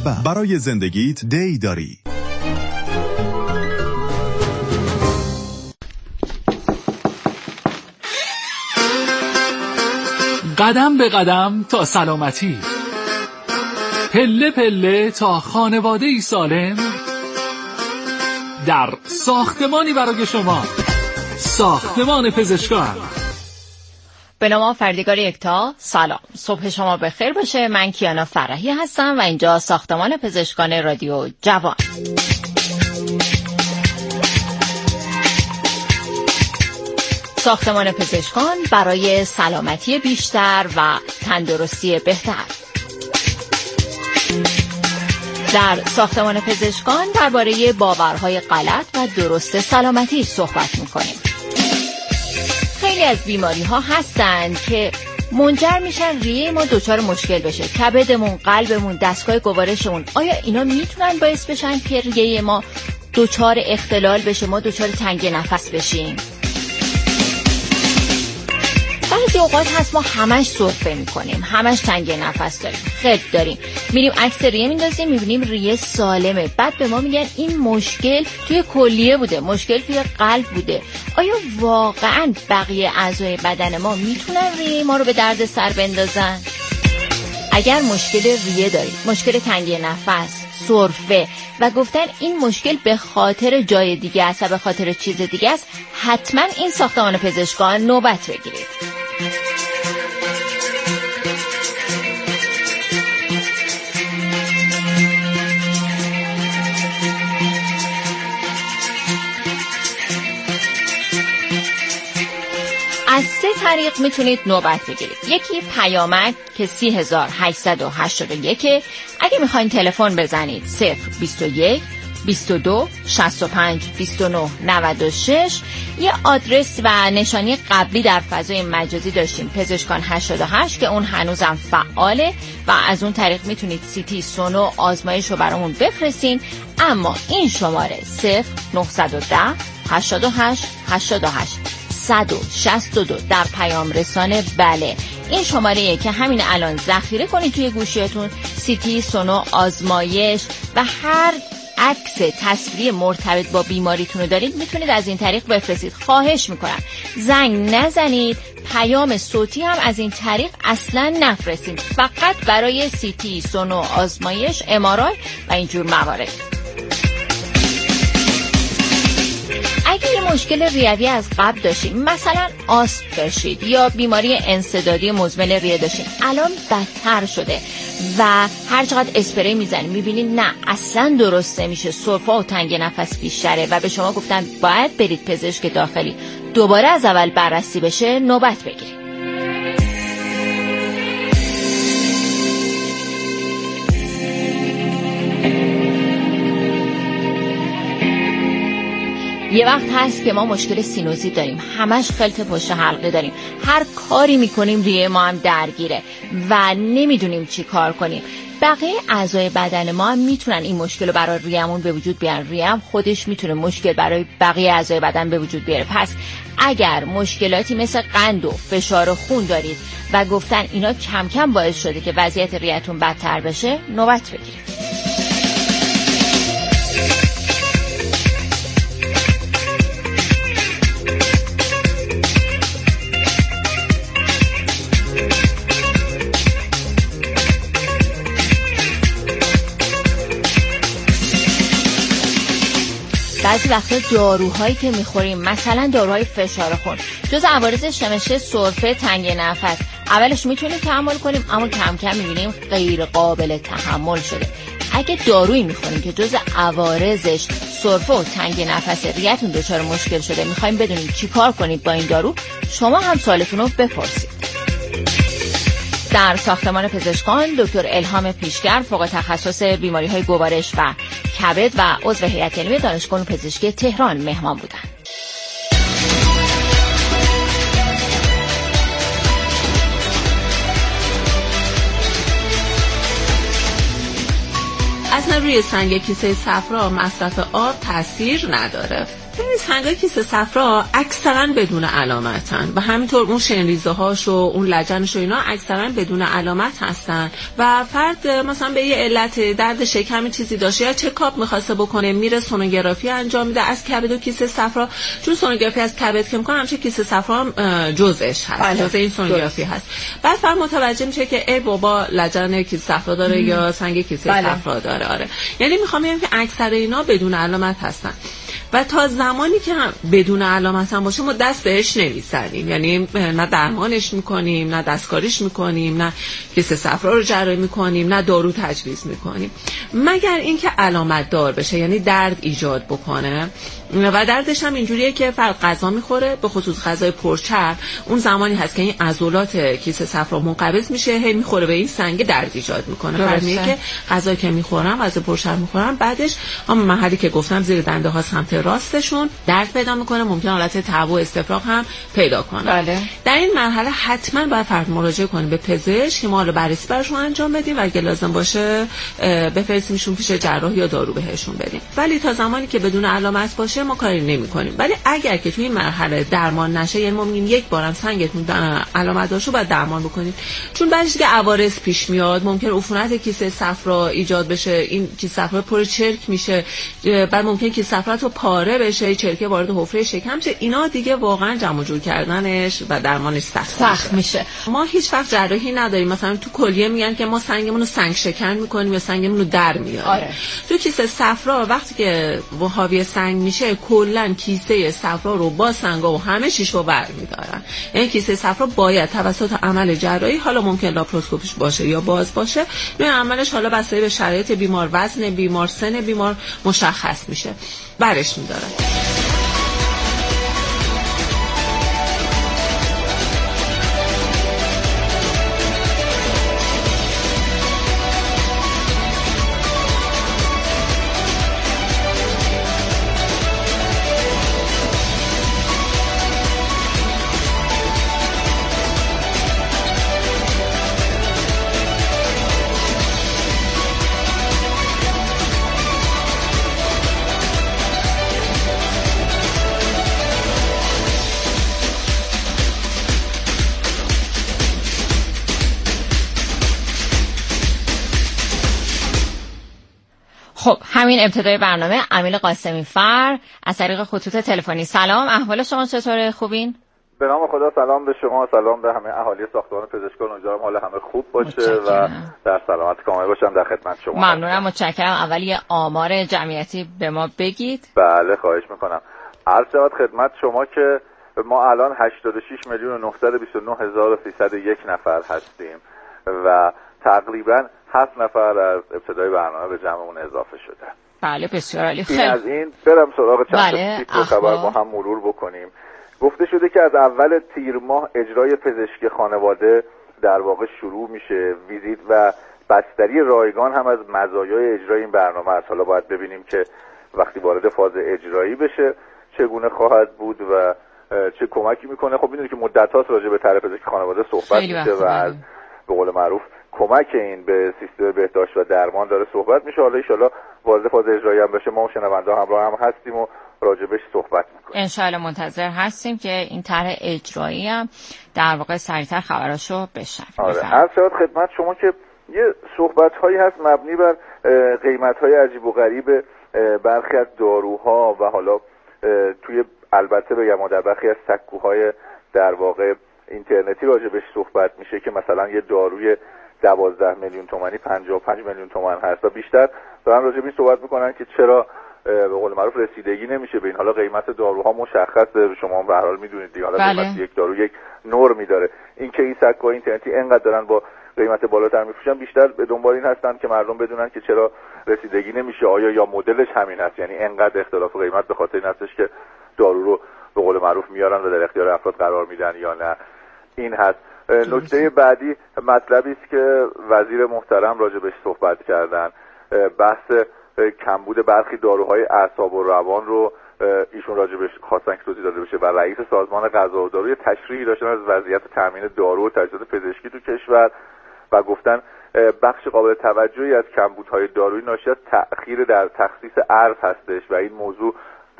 برای زندگیت دی داری. قدم به قدم تا سلامتی، پله پله تا خانواده‌ای سالم، در ساختمانی برای شما، ساختمان پزشکان. به نام پروردگار یکتا. سلام، صبح شما بخیر باشه. من کیانا فرحی هستم و اینجا ساختمان پزشکان رادیو جوان. ساختمان پزشکان برای سلامتی بیشتر و تندرستی بهتر. در ساختمان پزشکان درباره باورهای غلط و درست سلامتی صحبت می‌کنیم. خیلی از بیماری‌ها هستند که منجر میشن ریه ما دچار مشکل بشه. کبدمون، قلبمون، دستگاه گوارشمون، آیا اینا میتونن باعث بشن که ریه ما دچار اختلال بشه، ما دچار تنگی نفس بشیم؟ بعضی اوقات هست ما همش سرفه میکنیم، همش تنگی نفس داریم، خد داریم، میریم عکس ریه میندازیم، میبینیم ریه سالمه. بعد به ما میگن این مشکل توی کلیه بوده، مشکل توی قلب بوده. آیا واقعا بقیه اعضای بدن ما میتونن ریه ما رو به درد سر بندازن؟ اگر مشکل ریه دارید، مشکل تنگی نفس، سرفه و گفتن این مشکل به خاطر جای دیگه است و به خاطر چیز دیگه است، حتما این ساختمان پزشکان نوبت بگیرید. از 3 طریق میتونید نوبت بگیرید. یکی پیامک که 30881. اگه میخواین تلفن بزنید 021 22 65 29 96. یه آدرس و نشانی قبلی در فضای مجازی داشتیم، پزشکان 88، که اون هنوزم فعاله و از اون طریق میتونید سیتی سونو آزمایش رو برامون بفرستین. اما این شماره 0910 88 88 162 در پیام رسانه، بله این شماره‌ایه که همین الان ذخیره کنید توی گوشیتون. سیتی سونو آزمایش و هر عکس تصویری مرتبط با بیماریتون رو دارید میتونید از این طریق بفرستید. خواهش میکنم زنگ نزنید، پیام صوتی هم از این طریق اصلا نفرستید، فقط برای سیتی سونو آزمایش، ام‌آرآی و اینجور موارد. اگه یه مشکل ریوی از قبل داشتید، مثلا آسم داشتید یا بیماری انسدادی مزمن ریه داشتید، الان بدتر شده و هر چقدر اسپری میزنید میبینید نه اصلا درست نمیشه، سرفه و تنگ نفس بیشتره و به شما گفتن باید برید پزشک داخلی، دوباره از اول بررسی بشه، نوبت بگیرید. یه وقت هست که ما مشکل سینوزیت داریم، همش خلط پشت حلقه داریم، هر کاری میکنیم ریه ما هم درگیره و نمیدونیم چی کار کنیم. بقیه اعضای بدن ما هم میتونن این مشکل رو برای ریه‌مون به وجود بیارن، ریه هم خودش میتونه مشکل برای بقیه اعضای بدن به وجود بیاره. پس اگر مشکلاتی مثل قند و فشار خون دارید و گفتن اینا کم کم باعث شده که وضعیت ریه‌تون بدتر بشه، نوبت بگیرید. بعضی وقتا داروهایی که میخوریم، مثلا داروهای فشار خون، جز عوارض شمشه سرفه، تنگ نفس، اولش میتونیم تحمل کنیم اما کم کم میبینیم غیر قابل تحمل شده. اگه دارویی میخوریم که جز عوارضش سرفه و تنگ نفس، ریه‌تون دچار مشکل شده، میخوایم بدونیم چی کار کنید با این دارو، شما هم سوالتون رو بپرسید. در ساختمان پزشکان دکتر الهام پیشگر، فوق تخصص بیماری‌های گوارش و کبد و عضو هیئت علمی دانشگاه پزشکی تهران مهمان بودند. اصلا روی سنگ کیسه صفرا مصرف آب تاثیر نداره. سنگای کیسه صفرا اکثرا بدون علامتن و همینطور اون شنریزه هاش و اون لجنش و اینا اکثرا بدون علامت هستن و فرد مثلا به یه علت درد شکم چیزی داشته یا چکاپ می‌خواسته بکنه، میره سونوگرافی انجام میده از کبد و کیسه صفرا، چون سونوگرافی از کبد که می‌کنه همچنین کیسه صفرا هم جزءش هست، جزء این سونوگرافی هست. بعد فرد متوجه میشه که ای بابا لجن کیسه صفرا داره یا سنگ کیسه صفرا داره. آره، یعنی میخوام بگم که اکثر اینا بدون علامت هستن و تا زمانی که هم بدون علامت هم باشه ما دست بهش نمیزنیم، یعنی نه درمانش میکنیم، نه دستکاریش میکنیم، نه کیسه صفرا رو جراحی میکنیم، نه دارو تجویز میکنیم، مگر اینکه علامت دار بشه، یعنی درد ایجاد بکنه. و دردش هم اینجوریه که فرد غذا میخوره، به خصوص غذای پرچرب، اون زمانی هست که این عضلات کیسه صفرا منقبض میشه، هی میخوره به این سنگ، درد ایجاد میکنه. فرد میگه که غذایی که میخورم، غذا پرچرب میخورم، بعدش هم محلی که گفتم زیر دنده ها سمت راستشون درد پیدا میکنه، ممکن حالت تعب و استفراغ هم پیدا کنه. بله. در این مرحله حتما باید فرد مراجعه کنه به پزشک که ما رو بررسی براشون انجام بدیم و اگه لازم باشه بفرستیمشون پیش جراح یا دارو بهشون بدیم. ولی تا زمانی که بدون علامت باشه ما کاری نمی‌کنیم. ولی اگر که توی این مرحله درمان نشه، یعنی ما میگیم یک بارم سنگتون علامت داشته باید درمان بکنید، چون بعدش دیگه عوارض پیش میاد، ممکن عفونت کیسه صفرا ایجاد بشه، این کیسه صفرا پر چرک میشه، بعد ممکن کیسه صفرا تو پاره بشه، چرکه وارد حفره شکم شه، اینا دیگه واقعا جمع جور کردنش و درمانش سخت میشه. ما هیچ وقت جراحی نداریم، مثلا تو کلیه میگن که ما سنگمون رو سنگ شکن میکنیم یا سنگمون رو در میاریم. آره. تو کیسه صفرا وقتی که حاوی سنگ میشه کلا کیسه صفرا رو با سنگا و همه چیش رو برمی‌دارن. یعنی کیسه صفرا باید توسط عمل جراحی، حالا ممکن لاپاروسکوپیش باشه یا باز باشه، نوع عملش حالا بسته به شرایط بیمار، وزن بیمار، سن بیمار مشخص میشه، برش می‌دارن. خب همین ابتدای برنامه امیل قاسمی فر از طریق خطوط تلفنی. سلام، احوال شما چطوره؟ خوبین؟ به نام خدا، سلام به شما، سلام به همه اهالی ساختمان پزشکان. امیدوارم حال همه خوب باشه و در سلامت کامل باشم. در خدمت شما. ممنونم، متشکرم. اول یه آمار جمعیتی به ما بگید. بله، خواهش میکنم. عرض شود خدمت شما که ما الان 86,929,301 نفر هستیم و تقریبا 7 نفر از ابتدای برنامه به جمعمون اضافه شده. بله، بسیار عالی. خیلی از این برم سراغ چند تا خبر با هم مرور بکنیم. گفته شده که از اول تیر ماه اجرای پزشکی خانواده در واقع شروع میشه. ویزیت و بستری رایگان هم از مزایای اجرای این برنامه است. حالا باید ببینیم که وقتی وارد فاز اجرایی بشه چگونه خواهد بود و چه کمکی میکنه. خب میدونید که مدت‌هاست راجع به طرح پزشکی خانواده صحبت میشه و از به قول معروف کمک این به سیستم بهداشت و درمان داره صحبت میشه. حالا ان شاءالله وارد فاز اجرایی هم بشه، ما شنونده همراه هم هستیم و راجبش صحبت میکنیم. ان شاءالله منتظر هستیم که این طرح اجرایی هم در واقع سریعتر خبراشو بشنویم. آره، هر شاید خدمت شما که یه صحبت هایی هست مبنی بر قیمت های عجیب و غریب برخی از داروها و حالا توی البته بگم در برخی از سکوهای در واقع اینترنتی راجبش صحبت میشه که مثلا یه داروی 12 میلیون تومانی 55 میلیون تومان هست و بیشتر دارن راجب این صحبت میکنن که چرا به قول معروف رسیدگی نمیشه به این. حالا قیمت داروها مشخصه، شما به هر حال میدونید دیگه. حالا قیمت یک دارو یک نرمی داره. این که این سکوهای اینترنتی اینقدر دارن با قیمت بالاتر میفروشن، بیشتر به دنبال این هستن که مردم بدونن که چرا رسیدگی نمیشه، آیا یا مدلش همین هست، یعنی اینقدر اختلاف قیمت به خاطر این هستش که دارو رو به قول معروف میارن و در اختیار افراد قرار میدن یا نه. این هست. نکته بعدی مطلبی است که وزیر محترم راجبش صحبت کردن، بحث کمبود برخی داروهای اعصاب و روان رو ایشون راجبش خواستن که توضیح داده بشه و رئیس سازمان غذا و دارو تشریحی داشتن از وضعیت تامین دارو و تجهیزات پزشکی تو کشور و گفتن بخش قابل توجهی از کمبودهای دارویی ناشی از تأخیر در تخصیص ارز هستش و این موضوع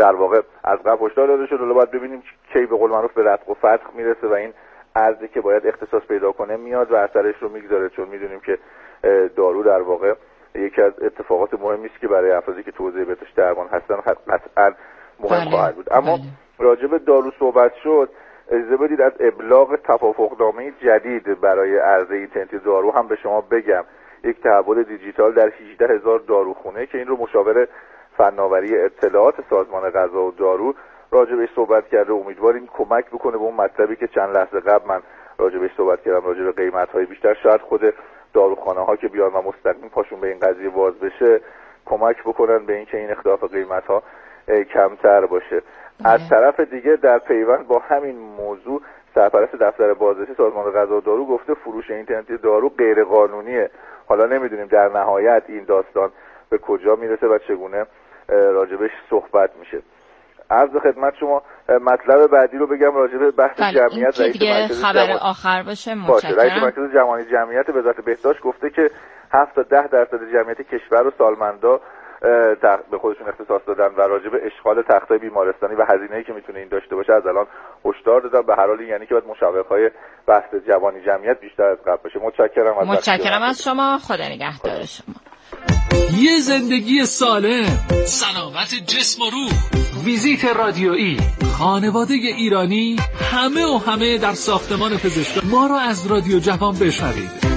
در واقع از قبل هشدار داده شد. حالا باید ببینیم کی به قول معروف به رتق و فتق میرسه و این ارزی که باید اختصاص پیدا کنه میاد و اثرش رو میگذاره، چون میدونیم که دارو در واقع یکی از اتفاقات مهمی است که برای افرادی که تو حوزه بهداشت درمان هستن قطعا مهم خواهد بود. اما راجع به دارو صحبت شد، اجازه بدید از ابلاغ توافقنامه جدید برای عرضه اینترنتی دارو هم به شما بگم. یک تحول دیجیتال در 18000 داروخونه که این رو مشاور فناوری اطلاعات سازمان غذا و دارو راجع بهش صحبت کرده. امیدواریم کمک بکنه به اون مطلبی که چند لحظه قبل من راجع بهش صحبت کردم، راجع به قیمت‌های بیشتر. شاید خود داروخانه‌ها که بیان و مستقیم پاشون به این قضیه باز بشه کمک بکنن به اینکه این اختلاف قیمت‌ها کمتر باشه. از طرف دیگه در پیوند با همین موضوع سرپرست دفتر بازرسی سازمان غذا و دارو گفته فروش اینترنتی دارو غیر قانونیه. حالا نمیدونیم در نهایت این داستان به کجا میرسه و چگونه راجبش صحبت میشه. عرض خدمت شما مطلب بعدی رو بگم راجع به بحث جمعیت. رئیس خبر آخر باشه. متشکرم. رئیس مرکز جهانی جمعیت وزارت بهداشت گفته که 7 تا 10% جمعیت کشور و سالمندا به خودشون اختصاص دادن و راجع به اشغال تخت‌های بیمارستانی و هزینه‌ای که میتونه این داشته باشه از الان هشدار دادن. به هر حال یعنی که باید مشوق‌های بحث جوانی جمعیت بیشتر از قبل باشه. متشکرم از شما. خدا نگهدار شما. یه زندگی سالم، سلامت جسم و روح. ویزیت رادیویی، خانواده ایرانی، همه در ساختمان پزشکی. ما رو از رادیو جوان بشنوید.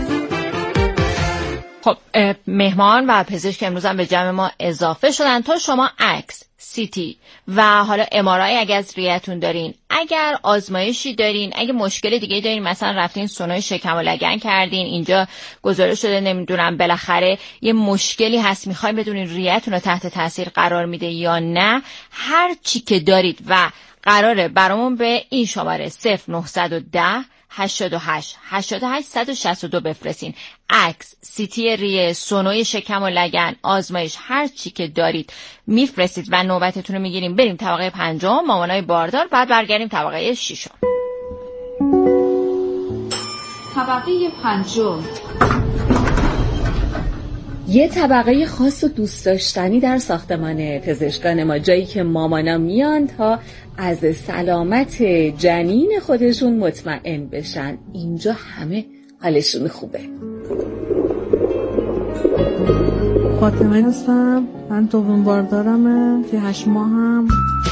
خب مهمان و پزشک امروز هم به جمع ما اضافه شدن تا شما عکس، CT و حالا MRI اگر از ریتون دارین، اگر آزمایشی دارین، اگه مشکل دیگه دارین، مثلا رفتین سونای شکم و لگن کردین، اینجا گزارش شده نمیدونم بالاخره یه مشکلی هست، میخواین بدونین ریتون رو تحت تاثیر قرار میده یا نه، هر چی که دارید و قراره برامون به این شماره 0910 88 88 162 بفرستین. عکس، CT ریه، سونوی شکم و لگن، آزمایش، هر چی که دارید میفرستید و نوبتتون رو میگیریم. بریم طبقه 5 مامانای باردار، بعد برگردیم طبقه 6. طبقه 5 یه طبقه خاص و دوست داشتنی در ساختمان پزشکان ما، جایی که مامانا میان تا از سلامت جنین خودشون مطمئن بشن. اینجا همه حالشون خوبه. فاطمه هستم، من دوم باردارمه که 8 ماهم.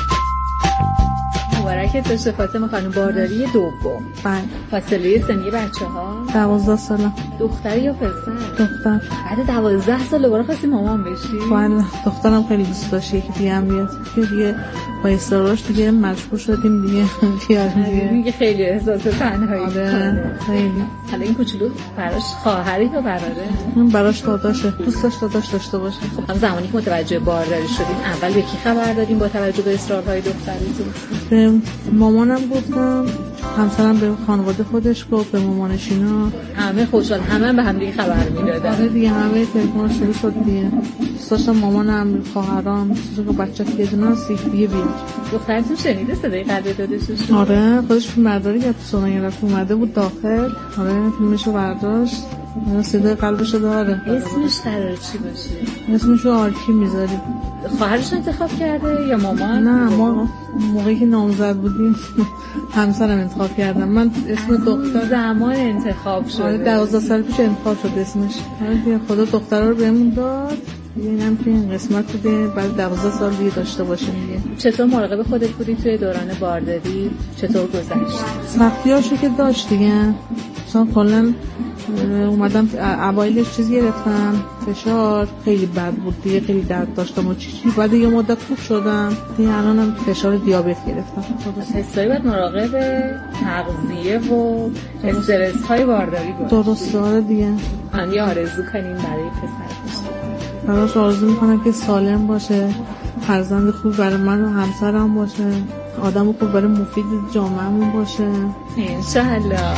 مبارکت باشه فاطمه خانم، بارداری دوم. بله. فاصله سنی بچه‌ها 12 ساله. دختری یا پسر؟ دختر. بعد 12 سال دوباره خواستی مامان بشی؟ بله، دخترم خیلی دوست داشت یکی دیگه هم بیاد که دیگه با استراش دیگه مجبور شدیم دیگه بیاریم دیگه. خیلی احساس تنهایی کنه. خیلی. حالا این کوچولو براش خواهری یا برادره؟ من براش داداشه، دوست داشت داداش داشته باشه. خب هم زمانی که متوجه بارداری شدیم اول به کی خبر دادیم با توجه به اصرارهای دخترتون؟ به مامانم گفتم، همسرم به خانواده خودش گفت، به مامانش اینا. همه خوشحال، همه به هم دیگه خبر میدادن. آره دیگه، همه تلفن شروع شد دیگه. داشتم مامانم، خواهرام، دوست بچه که دونه دیگه بیاد. دخترتون شنیده صدای قلب داداشش؟ آره، خودش فیلم برداری کرد، سونای رفت اومده بود داخل. آره، فیلمشو برداشت. صدای قلبشو داره. اسمش قراره چی باشه؟ اسمشو آرکی میذاریم. خواهرش انتخاب کرده یا مامان؟ نه، ما موقعی که نامزد بودیم همسرم انتخاب کردم. من اسم دختر زمان انتخاب شده. 12 سال پیش انتخاب شد اسمش. خدا دخترها رو بهمون داد. اینم که این قسمت بوده بعد 12 سال دیگه داشته باشیم دیگه. چطور مراقب خودت بودی توی دوران بارداری؟ چطور گذشت؟ سختیاشو که داشت دیگه. مثلا کلا اومدم اوایلش چیز گرفتم، فشار خیلی بد بود دیگه، خیلی درد داشتم و چیزی. بعد یه مدت خوب شدم دیگه، الانم فشار دیابت گرفتم. حسایی باید مراقب تغذیه و استرس های بارداری بود. درست داره دیگه. من یه آرزو کنیم برای پسر. براش آرزو میکنم که سالم باشه، فرزند خوب برای من و همسرم باشه، آدم خوب برای مفید جامعه‌مون باشه انشالله.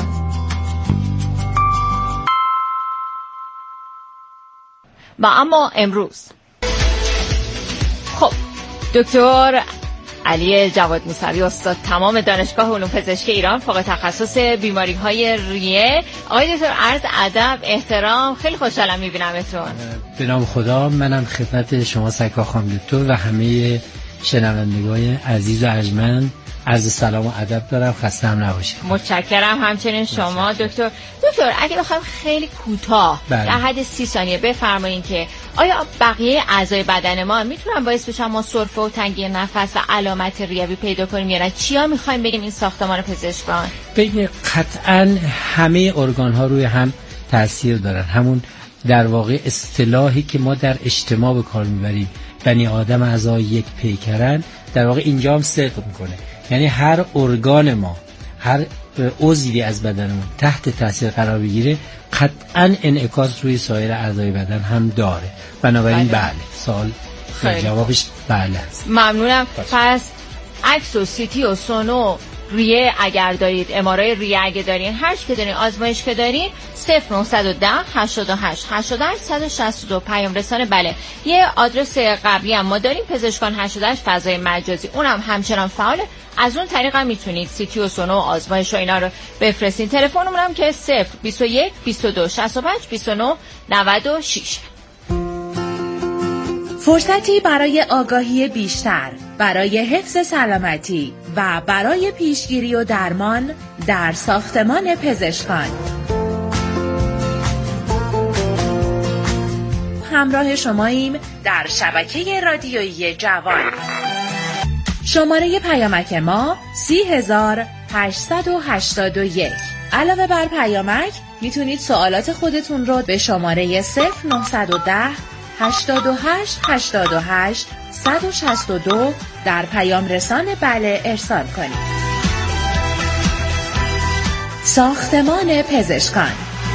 و اما امروز خب دکتر علی جواد موسوی استاد تمام دانشگاه علوم پزشکی ایران فوق تخصص بیماری‌های ریه. آقای دکتر عرض ادب احترام، خیلی خوشحالم می‌بینمتون. به نام خدا، منم خدمت شما سرکار خانم دکتر و همه شنوندگان عزیز و ارجمند عرض سلام و ادب دارم. خسته هم نباشید. متشکرم. همچنین شما دکتر اگه بخوام خیلی کوتاه در حد 30 ثانیه بفرمایین که آیا بقیه اعضای بدن ما میتونن باعث بشن ما سرفه و تنگی نفس و علامت ریوی پیدا کنیم یا نه؟ چیا میخوایم بگیم این ساختمان پزشکان؟ ببین قطعا همه ارگان ها روی هم تاثیر دارن. همون در واقع اصطلاحی که ما در اجتماع به کار میبریم بنی آدم اعضای یک پیکرن، در واقع اینجا هم صدق میکنه. یعنی هر ارگان ما، هر عضوی از بدنمون تحت تاثیر قرار بگیره قطعا انعکاس روی سایر اعضای بدن هم داره. بنابراین بله سوال جوابش بله است. ممنونم. پس عکس و سیتی و سونو ریه اگر دارید، ام‌آرآی ریه اگه دارین، هر چی که دارین، آزمایش که دارین، 0910 88 88 162 پیام رسانه. بله یه آدرس قبلی هم ما داریم، پزشکان 88 فضای مجازی، اونم همچنان فعاله. از اون طریق هم میتونید سیتی و سونو و آزمایش و اینا رو بفرستین. تلفنمون هم که 021 22 65 29 96. فرصتی برای آگاهی بیشتر، برای حفظ سلامتی و برای پیشگیری و درمان در ساختمان پزشکان. همراه شماییم در شبکه رادیویی جوان. شماره پیامک ما 30881. علاوه بر پیامک میتونید سوالات خودتون رو به شماره 0910 88 88 162 در پیام رسان بله ارسال کنید. ساختمان پزشکان.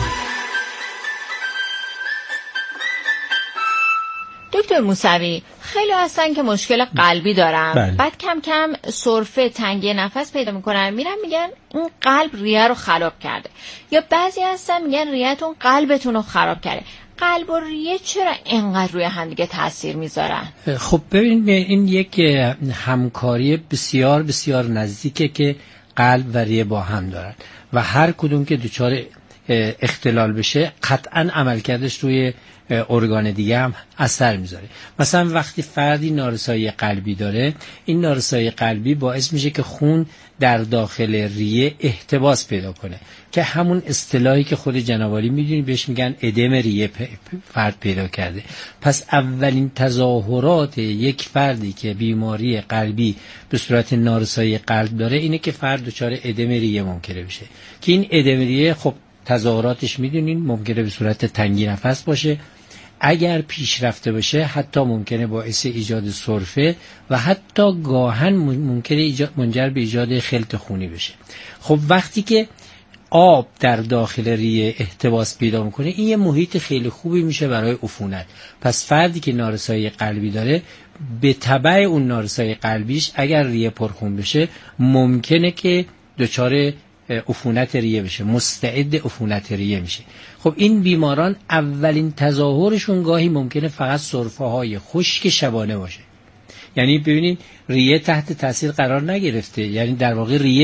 دکتر موسوی، خیلی هستن که مشکل قلبی دارن. بله. بعد کم کم سرفه، تنگی نفس پیدا میکنن، میگن اون قلب ریه رو خراب کرده. یا بعضی هستن میگن ریه‌تون قلبتون رو خراب کرده. قلب و ریه چرا اینقدر روی هم دیگه تاثیر میذارن؟ خب ببین، این یک همکاری بسیار بسیار نزدیکه که قلب و ریه با هم دارن و هر کدوم که دچار اختلال بشه قطعا عملکردش روی ارگان دیگه هم اثر میذاره. مثلا وقتی فردی نارسایی قلبی داره، این نارسایی قلبی باعث میشه که خون در داخل ریه احتباس پیدا کنه که همون اصطلاحی که خود جناب عالی میدونی بهش میگن ادم ریه فرد پیدا کرده. پس اولین تظاهرات یک فردی که بیماری قلبی به صورت نارسایی قلب داره اینه که فرد دچار ادم ریه ممکنه بشه که این ادم ریه خب تظاهراتش میدونین ممکنه به صورت تنگی نفس باشه، اگر پیشرفته باشه حتی ممکنه باعث ایجاد سرفه و حتی گاهن ممکنه منجر به ایجاد خلط خونی بشه. خب وقتی که آب در داخل ریه احتباس پیدا میکنه، این یه محیط خیلی خوبی میشه برای عفونت. پس فردی که نارسایی قلبی داره به تبع اون نارسایی قلبیش اگر ریه پرخون بشه ممکنه که دچار عفونت ریه بشه، مستعد عفونت ریه میشه. خب این بیماران اولین تظاهرشون گاهی ممکنه فقط سرفه های خشک شبانه باشه. یعنی ببینید ریه تحت تاثیر قرار نگرفته، یعنی در واقع ریه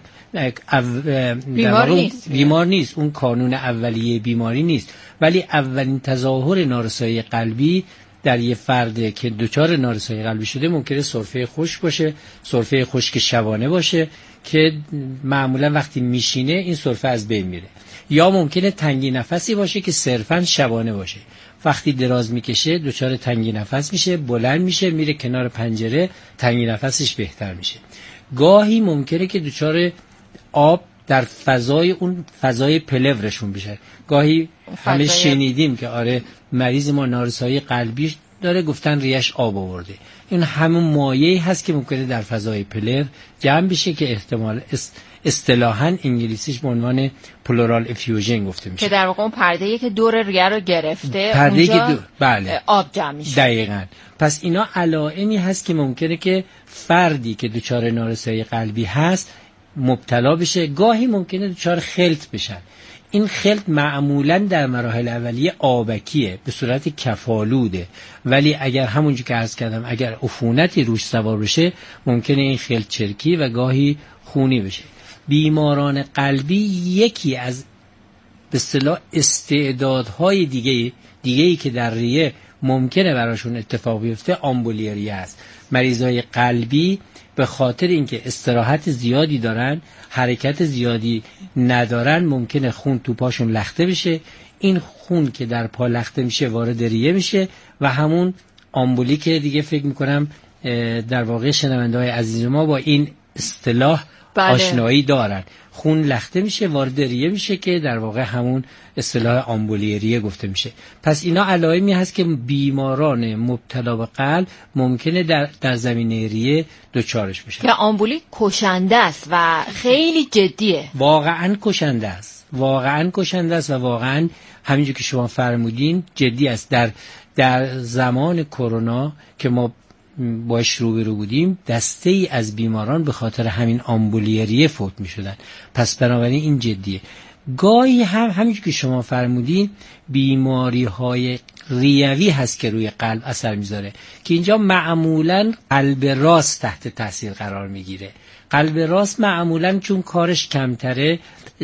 بیمار نیست، اون کانون اولیه بیماری نیست، ولی اولین تظاهر نارسایی قلبی در یه فرد که دچار نارسایی قلبی شده ممکنه سرفه خشک باشه، سرفه خشک شبانه باشه که معمولا وقتی میشینه این سرفه از بین میره، یا ممکنه تنگی نفسی باشه که صرفاً شبانه باشه، وقتی دراز میکشه دچار تنگی نفس میشه، بلند میشه، میره کنار پنجره، تنگی نفسش بهتر میشه. گاهی ممکنه که دچار آب در فضای پلورشون بشه. گاهی همه شنیدیم که آره مریض ما نارسایی قلبی داره، گفتن ریش آب آورده. این همون مایعی هست که ممکنه در فضای پلور جمع بشه که احتمال اصطلاحاً انگلیسیش به عنوان پلورال افیوژن گفته میشه، که در واقع اون پرده‌ای که دور ریه رو گرفته اونجا بله آب جمع میشه. دقیقاً. پس اینا علائمی هست که ممکنه که فردی که دچار نارسایی قلبی هست مبتلا بشه. گاهی ممکنه دچار خلط بشن. این خلط معمولاً در مراحل اولیه آبکیه، به صورت کفالوده، ولی اگر همونجور که عرض کردم اگر عفونتی روش سوار بشه ممکنه این خلط چرکی و گاهی خونی بشه. بیماران قلبی یکی از به اصطلاح استعدادهای دیگه‌ای که در ریه ممکنه براشون اتفاق بیفته آمبولیریه است. مریضای قلبی به خاطر اینکه استراحت زیادی دارن، حرکت زیادی ندارن، ممکنه خون تو پاشون لخته بشه. این خون که در پا لخته میشه وارد ریه میشه و همون آمبولی که دیگه فکر میکنم در واقع شنونده‌های عزیز ما با این اصطلاح آشنایی دارن. خون لخته میشه وارد ریه میشه که در واقع همون اصطلاح آمبولی ریه گفته میشه. پس اینا علائمی هست که بیماران مبتلا به قلب ممکنه در زمینه ریه دچارش بشن که آمبولی کشنده است و خیلی جدیه. واقعا کشنده است و واقعا همینجور که شما فرمودین جدی است. در زمان کرونا که ما باش روبرو بودیم دسته ای از بیماران به خاطر همین آمبولی ریه فوت می شدن. پس بنابراین این جدیه. گاهی همینجور که شما فرمودین بیماری های ریوی هست که روی قلب اثر میذاره که اینجا معمولا قلب راست تحت تاثیر قرار میگیره. قلب راست معمولا چون کارش کمتره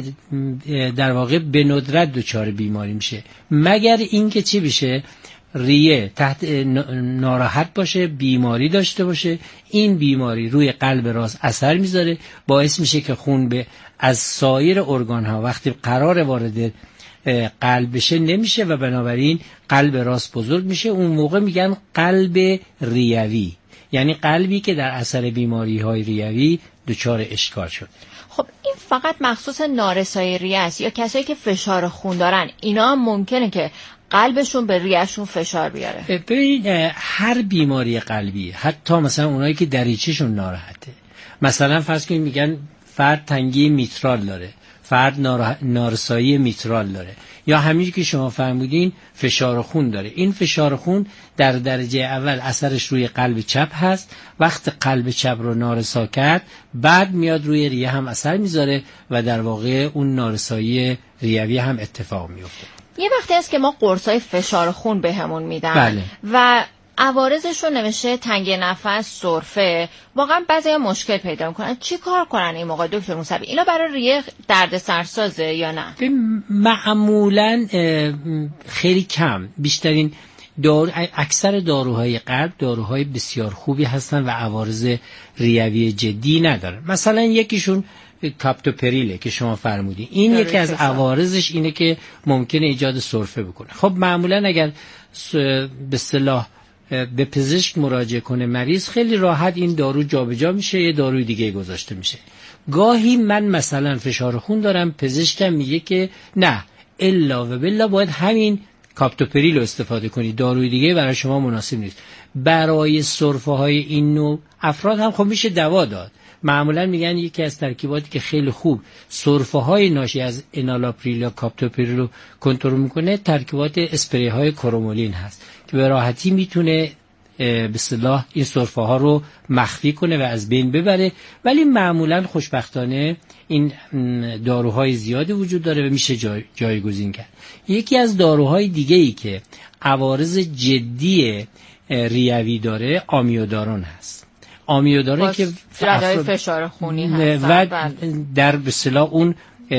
در واقع به ندرت دچار بیماری میشه، مگر اینکه چی بشه ریه تحت ناراحت باشه، بیماری داشته باشه. این بیماری روی قلب راست اثر میذاره، باعث میشه که خون از سایر ارگان ها وقتی قرار وارد قلب بشه نمیشه و بنابراین قلب راست بزرگ میشه. اون موقع میگن قلب ریوی، یعنی قلبی که در اثر بیماری های ریوی دچار اشکال شد. خب این فقط مخصوص نارسایی ریه است یا کسایی که فشار خون دارن اینا هم ممکنه که قلبشون به ریهشون فشار بیاره؟ ببینید هر بیماری قلبی، حتی مثلا اونایی که دریچه‌شون ناراحته، مثلا فرض کنید میگن فرد تنگی میترال داره، فرد نارسایی میترال داره، یا همین که شما فرمودین فشار خون داره. این فشار خون در درجه اول اثرش روی قلب چپ هست، وقت قلب چپ رو نارسا کرد بعد میاد روی ریه هم اثر میذاره و در واقع اون نارسایی ریوی هم اتفاق میفته. یه وقتی هست که ما قرصای فشار خون بهمون میدن بله. و عوارضش رو نوشته تنگی نفس، سرفه، واقعا بعضیا مشکل پیدا میکنن. چی کار کنن این موقع دکتر موسوی؟ اینا برای ریه درد سرسازه یا نه؟ معمولا خیلی کم. بیشترین اکثر داروهای قلب داروهای بسیار خوبی هستن و عوارض ریوی جدی ندارن. مثلا یکیشون کاپتوپریله که شما فرمودین، این یکی از عوارضش اینه که ممکنه ایجاد سرفه بکنه. خب معمولا اگر به اصطلاح به پزشک مراجعه کنه مریض، خیلی راحت این دارو جابجا میشه، یه داروی دیگه گذاشته میشه. گاهی من مثلا فشار خون دارم، پزشکم میگه که نه الا و بلا باید همین کاپتوپریل رو استفاده کنید، داروی دیگه برای شما مناسب نیست. برای سرفه های این نوع افراد هم خب میشه دوا داد. معمولا میگن یکی از ترکیباتی که خیلی خوب سرفه های ناشی از انالاپریل یا کاپتوپریل رو کنترل میکنه ترکیبات اسپری های کرومولین هست که به راحتی میتونه به اصطلاح این سرفه ها رو مخفی کنه و از بین ببره. ولی معمولا خوشبختانه این داروهای زیادی وجود داره و میشه جایگزین کرد. یکی از داروهای دیگه ای که عوارض جدی ریوی داره آمیودارون هست. آمیودارون که فشار خونی هست و در به اصطلاح اون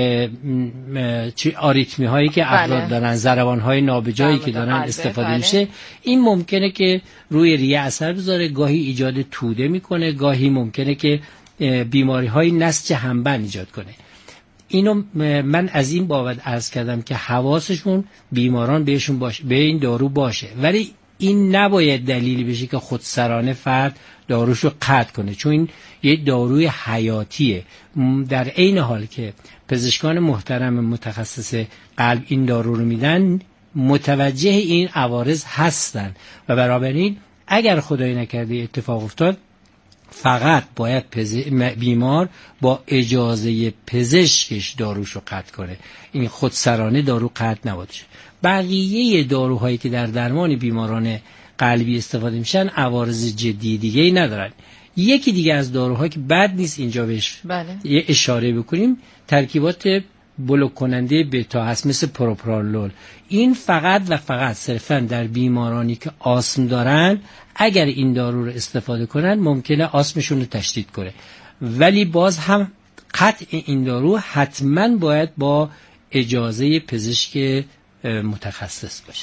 آریتمی هایی که افراد دارن، ضربان های نابجایی که دارن استفاده میشه، این ممکنه که روی ریه اثر بذاره، گاهی ایجاد توده میکنه، گاهی ممکنه که بیماری های نسج همبند ایجاد کنه. اینو من از این بابت عرض کردم که حواسشون بیماران بهشون باشه، به این دارو باشه، ولی این نباید دلیلی بشه که خودسرانه فرد داروشو قطع کنه، چون این یه داروی حیاتیه. در عین حال که پزشکان محترم متخصص قلب این دارو رو میدن، متوجه این عوارض هستن و بنابراین اگر خدای نکرده اتفاق افتاد فقط باید بیمار با اجازه پزشکش داروشو قطع کنه. این خودسرانه دارو قطع نباشه. بقیه داروهایی که در درمان بیماران قلبی استفاده میشن عوارض جدی دیگه ای ندارن. یکی دیگه از داروها که بد نیست اینجا بهش یه اشاره بکنیم، ترکیبات بلوک کننده بتا هست، مثل پروپرانولول. این فقط و فقط صرفا در بیمارانی که آسم دارن اگر این دارو رو استفاده کنن ممکنه آسمشون رو تشدید کنه، ولی باز هم قطع این دارو حتما باید با اجازه پزشک متخصص باشه.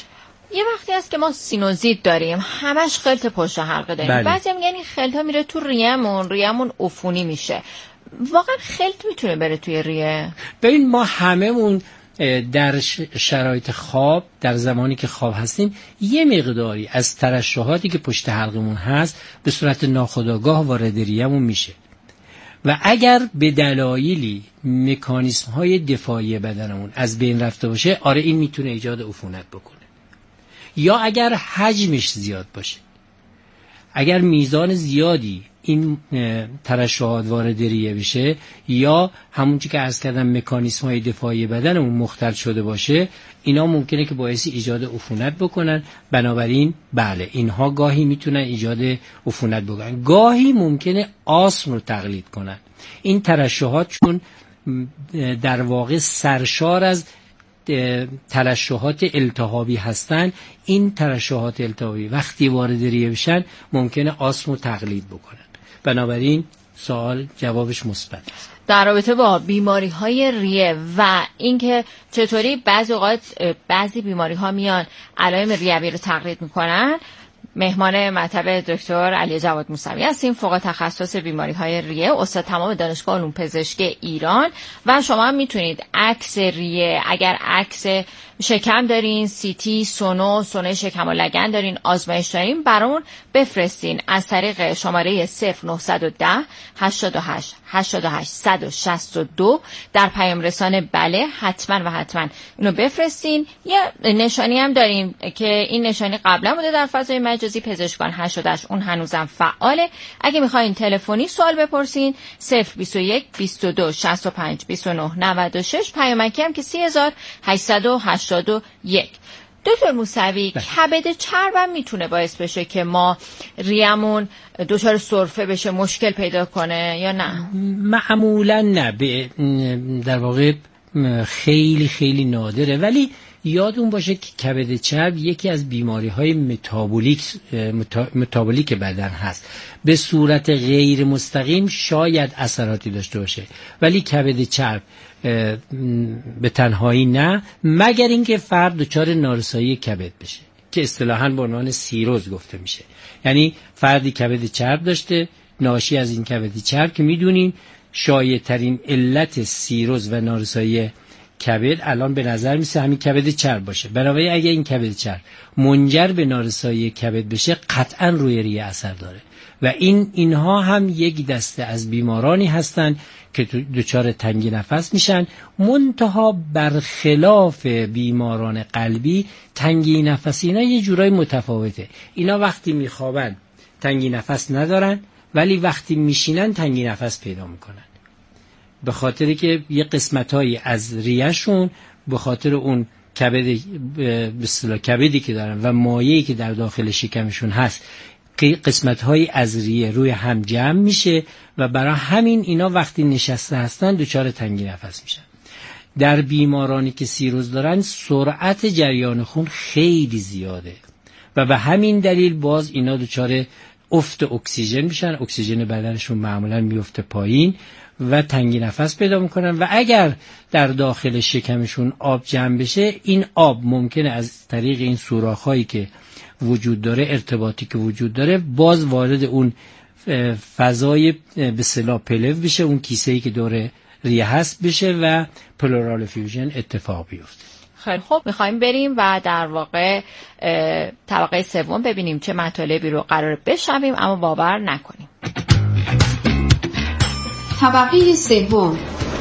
یه وقتی هست که ما سینوزیت داریم، همش خلط پشت حلقه داریم. بله. بعضی میگن این خلطا میره تو ریه‌مون عفونی میشه. واقعا خلط میتونه بره توی ریه؟ ببین ما هممون در شرایط خواب، در زمانی که خواب هستیم، یه مقداری از ترشحاتی که پشت حلقمون هست به صورت ناخودآگاه وارد ریه‌مون میشه و اگر به دلایلی مکانیسم های دفاعی بدنمون از بین رفته باشه، آره این میتونه ایجاد عفونت بکنه. یا اگر حجمش زیاد باشه، اگر میزان زیادی این ترشحات وارد ریه بشه، یا همونچه که عرض کردم مکانیسم های دفاعی بدنمون مختل شده باشه، اینا ممکنه که باعث ایجاد عفونت بکنن. بنابراین بله، اینها گاهی میتونن ایجاد عفونت بکنن، گاهی ممکنه آسم رو تقلید کنن. این ترشحات چون در واقع سرشار از ترشحات التهابی هستن، این ترشحات التهابی وقتی وارد ریه بشن ممکنه آسم رو تقلید بکنن. بنابراین سوال جوابش مثبت است. در رابطه با بیماری‌های ریه و اینکه چطوری بعضی اوقات بعضی بیماری‌ها میان علائم ریوی رو تقلید میکنن، مهمان مطب دکتر علی جواد موسوی هستیم، فوق تخصص بیماری‌های ریه، استاد تمام دانشگاه علوم پزشکی ایران. و شما هم میتونید عکس ریه، اگر عکس شکم دارین، CT، سونوی شکم و لگن دارین، آزمایش دارین، برامون بفرستین از طریق شماره 0910 88 88 162 در پیام رسانه. بله حتما و حتما اینو بفرستین. یه نشانی هم داریم که این نشانی قبلا بوده در فضای مجازی، پزشکان 88، اون هنوزم فعاله. اگه میخواین تلفنی سوال بپرسین 021 22 65 29 96، پیامکی هم که 3881. دکتر موسوی، کبد چربم میتونه باعث بشه که ما ریمون دچار سرفه بشه، مشکل پیدا کنه یا نه؟ معمولا نه، در واقع خیلی خیلی نادره، ولی یادون باشه که کبد چرب یکی از بیماری‌های متابولیک بدن هست. به صورت غیر مستقیم شاید اثراتی داشته باشه، ولی کبد چرب به تنهایی نه، مگر اینکه فرد دچار نارسایی کبد بشه که اصطلاحاً به عنوان سیروز گفته میشه. یعنی فردی کبد چرب داشته، ناشی از این کبد چرب که میدونین شایع‌ترین علت سیروز و نارسایی کبد الان به نظر میسه همین کبد چرب باشه. بنابراین اگه این کبد چرب منجر به نارسایی کبد بشه، قطعاً روی ریه اثر داره و اینها هم یک دسته از بیمارانی هستن که دچار تنگی نفس میشن. منتها برخلاف بیماران قلبی، تنگی نفسی اینا یه جورای متفاوته. اینا وقتی میخوابن تنگی نفس ندارن، ولی وقتی میشینن تنگی نفس پیدا میکنن، به خاطری که یه قسمتایی از ریهشون به خاطر اون کبدی که دارن و مایعی که در داخل شکمشون هست که قسمت‌هایی از ریه روی هم جمع میشه و برای همین اینا وقتی نشسته هستن دچار تنگی نفس میشن. در بیمارانی که سیروز دارن سرعت جریان خون خیلی زیاده و به همین دلیل باز اینا دچار افت اکسیژن میشن، اکسیژن بدنشون معمولا میفته پایین و تنگی نفس پیدا میکنن و اگر در داخل شکمشون آب جمع بشه، این آب ممکنه از طریق این سوراخ‌هایی که وجود داره، ارتباطی که وجود داره، باز وارد اون فضای به اصطلاح پلو بشه، اون کیسه‌ای که دور ریه هست بشه و پلورال فیوژن اتفاق بیفته. خیلی خب، میخوایم بریم و در واقع طبقه سوم ببینیم چه مطالبی رو قرار بشنویم اما باور نکنیم. طبقه سوم.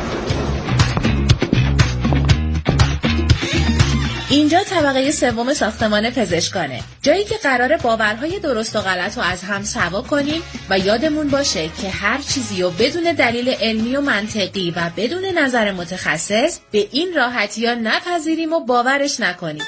اینجا طبقه سوم ساختمان پزشکانه، جایی که قراره باورهای درست و غلط رو از هم سوا کنیم و یادمون باشه که هر چیزی رو بدون دلیل علمی و منطقی و بدون نظر متخصص به این راحتی ها نپذیریم و باورش نکنیم.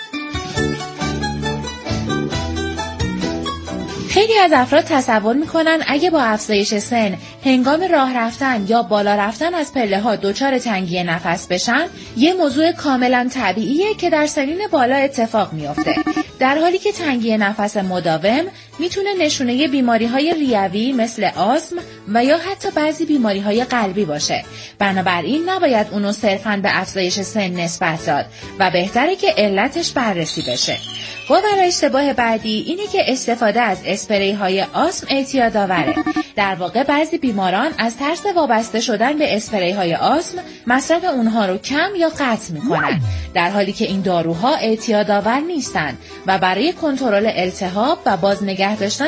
خیلی از افراد تصور میکنن اگه با افزایش سن هنگام راه رفتن یا بالا رفتن از پله ها دچار تنگی نفس بشن، یه موضوع کاملا طبیعیه که در سنین بالا اتفاق میفته. در حالی که تنگی نفس مداوم میتونه نشونه بیماری‌های ریوی مثل آسم و یا حتی بعضی بیماری‌های قلبی باشه. بنابراین نباید اونو صرفاً به افزایش سن نسبت داد و بهتره که علتش بررسی بشه. باور اشتباه بعدی اینه که استفاده از اسپری‌های آسم اعتیادآوره. در واقع بعضی بیماران از ترس وابسته شدن به اسپری‌های آسم مصرف اونها رو کم یا قطع میکنن، در حالی که این داروها اعتیادآور نیستن و برای کنترل التهاب و باز نگه داشتن